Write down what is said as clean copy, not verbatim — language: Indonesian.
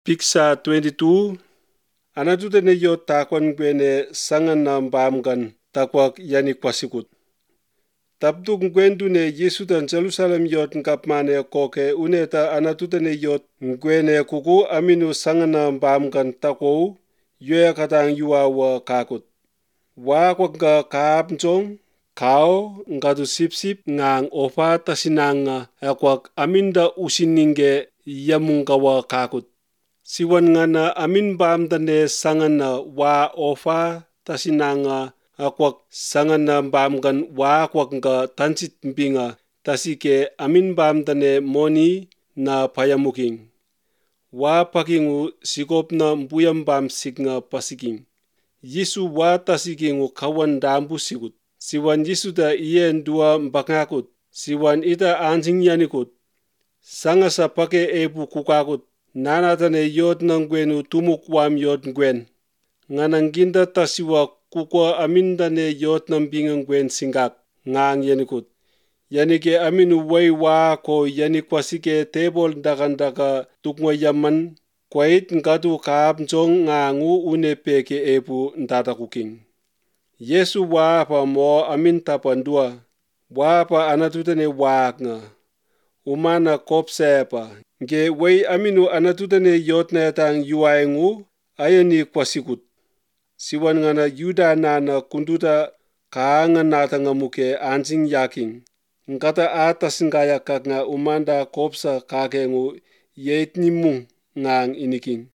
Picture 22 anatutene yo takwan gwene sangan na mbamgan takwak yani kwasikut. Tabduk ngwendune Yesutan Jerusalem yot ngapmane koke uneta anatutene yot ngwene kuku aminu sangan na mbamgan takwou yoya katang yuwa wa kakut. Wa kwa nga kaap njong kao ngatu sip ngang ofa tasinanga akwak aminda usininge yamungawa kakut. Siwan ngana amin bamdane sangana wa ofa tasinanga akwak sangana bamgan wa akwak nga tansit mbinga tasike amin bamdane moni na payamuking. Wa pakingu sikopna mbuyam bam siknga pasiking. Yisu wa tasikingu kawan dambu sikut. Siwan Yisu da ien dua mbakakut. Siwan ita anjing yanikut. Sanga sa pake ebu kukakut. Nanatane yot ng gwenu tumuk wam yot ngwen. Nganangginda tasiwa kukwa amindane yot ng bingang gwen singak ngang yanikut. Yanike aminu way wa ko yanikwasike tebol dakandaka tukwa yaman kwait ngatu kaap njong ngangu une peke ebu ndatakuking. Yesu wa pa mo amin tapandua. Wa pa anatutane wak nga. Umana kopsepa. Nge way aminu anatutane yot na yatang yuwaengu ayani kwasikut. Siwan ngana yuda nana kunduta kaanga natanga muke anjing yaking. Ngata atas ngaya kak nga umanda kopsa kakengu yeit nimung ngang iniking.